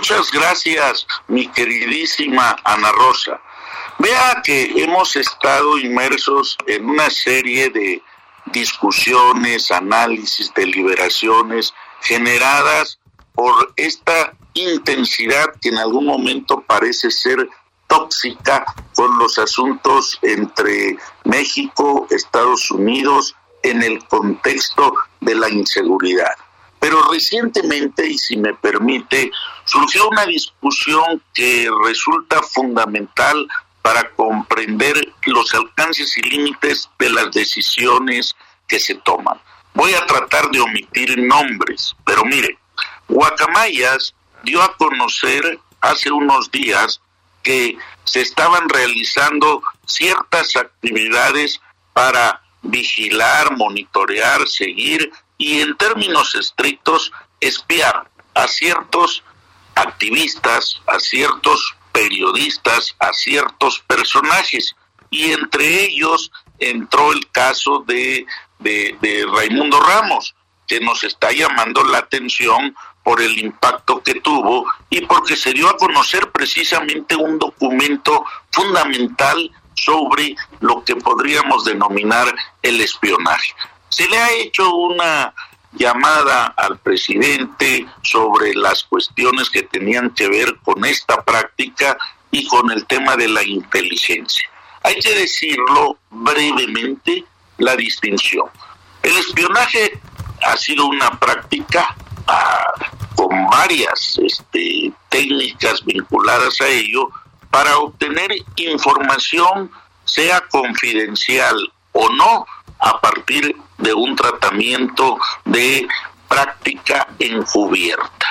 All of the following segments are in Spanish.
Muchas gracias, mi queridísima Ana Rosa. Vea que hemos estado inmersos en una serie de discusiones, análisis, deliberaciones generadas por esta intensidad que en algún momento parece ser tóxica con los asuntos entre México, Estados Unidos, en el contexto de la inseguridad. Pero recientemente, y si me permite, surgió una discusión que resulta fundamental para comprender los alcances y límites de las decisiones que se toman. Voy a tratar de omitir nombres, pero mire, Guacamayas dio a conocer hace unos días que se estaban realizando ciertas actividades para vigilar, monitorear, seguir y en términos estrictos espiar a ciertos activistas, a ciertos periodistas, a ciertos personajes, y entre ellos entró el caso de Raimundo Ramos, que nos está llamando la atención por el impacto que tuvo y porque se dio a conocer precisamente un documento fundamental sobre lo que podríamos denominar el espionaje. Se le ha hecho una llamada al presidente sobre las cuestiones que tenían que ver con esta práctica y con el tema de la inteligencia. Hay que decirlo brevemente, la distinción. El espionaje ha sido una práctica con varias técnicas vinculadas a ello para obtener información, sea confidencial o no, a partir de un tratamiento de práctica encubierta.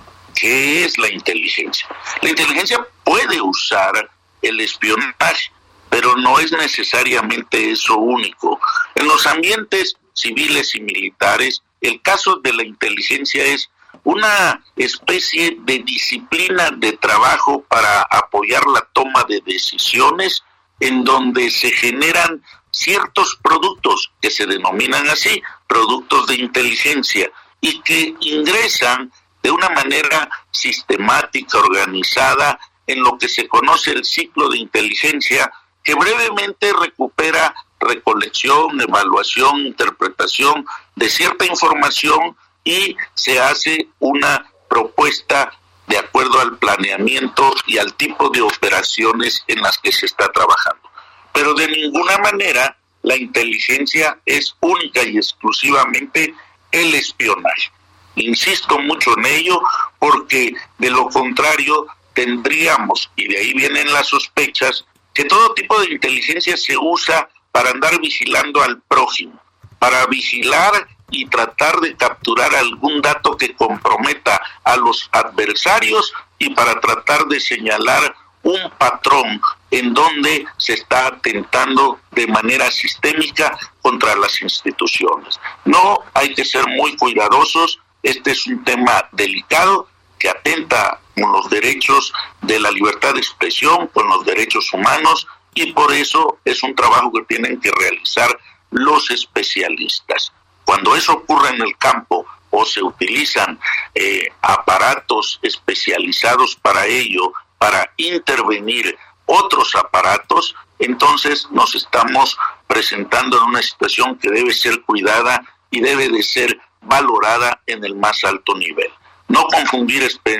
¿Qué es la inteligencia? La inteligencia puede usar el espionaje, pero no es necesariamente eso único. En los ambientes civiles y militares, el caso de la inteligencia es una especie de disciplina de trabajo para apoyar la toma de decisiones en donde se generan ciertos productos que se denominan así, productos de inteligencia, y que ingresan de una manera sistemática, organizada, en lo que se conoce el ciclo de inteligencia, que brevemente recupera recolección, evaluación, interpretación de cierta información y se hace una propuesta de acuerdo al planeamiento y al tipo de operaciones en las que se está trabajando. Pero de ninguna manera la inteligencia es única y exclusivamente el espionaje. Insisto mucho en ello porque de lo contrario tendríamos, y de ahí vienen las sospechas, que todo tipo de inteligencia se usa para andar vigilando al prójimo, para vigilar y tratar de capturar algún dato que comprometa a los adversarios y para tratar de señalar un patrón en donde se está atentando de manera sistémica contra las instituciones. No, hay que ser muy cuidadosos, este es un tema delicado que atenta con los derechos de la libertad de expresión, con los derechos humanos, y por eso es un trabajo que tienen que realizar los especialistas. Cuando eso ocurre en el campo o se utilizan aparatos especializados para ello, para intervenir otros aparatos, entonces nos estamos presentando en una situación que debe ser cuidada y debe de ser valorada en el más alto nivel. No confundir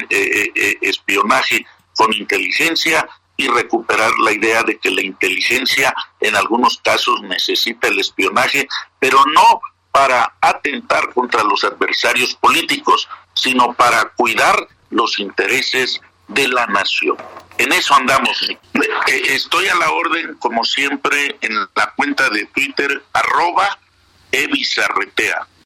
espionaje con inteligencia y recuperar la idea de que la inteligencia en algunos casos necesita el espionaje, pero no para atentar contra los adversarios políticos, sino para cuidar los intereses de la nación. En eso andamos. Estoy a la orden, como siempre, en la cuenta de Twitter, @ebizarretea.